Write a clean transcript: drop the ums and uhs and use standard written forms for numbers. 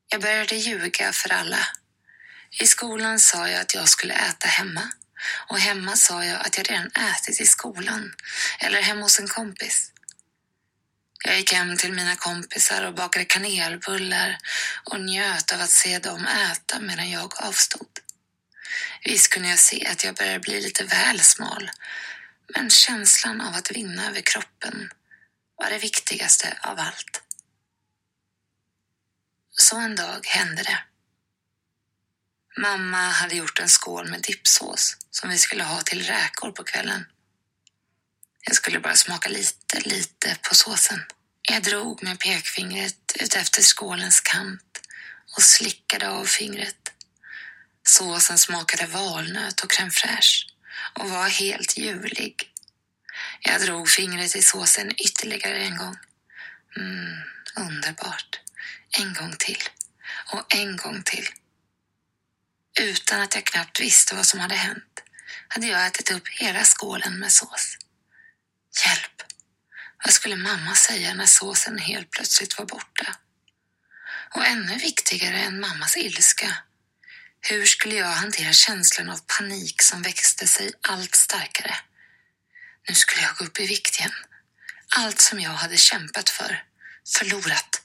Jag började ljuga för alla. I skolan sa jag att jag skulle äta hemma. Och hemma sa jag att jag redan ätit i skolan. Eller hemma hos en kompis. Jag gick hem till mina kompisar och bakade kanelbullar och njöt av att se dem äta medan jag avstod. Visst kunde jag se att jag började bli lite väl smal. Men känslan av att vinna över kroppen var det viktigaste av allt. Så en dag hände det. Mamma hade gjort en skål med dipsås som vi skulle ha till räkor på kvällen. Jag skulle bara smaka lite på såsen. Jag drog med pekfingret ut efter skålens kant och slickade av fingret. Såsen smakade valnöt och crème fraîche och var helt ljuvlig. Jag drog fingret i såsen ytterligare en gång. Underbart. En gång till. Och en gång till. Utan att jag knappt visste vad som hade hänt hade jag ätit upp hela skålen med sås. Hjälp! Vad skulle mamma säga när såsen helt plötsligt var borta? Och ännu viktigare än mammas ilska. Hur skulle jag hantera känslan av panik som växte sig allt starkare? Nu skulle jag gå upp i vikt igen. Allt som jag hade kämpat för, förlorat.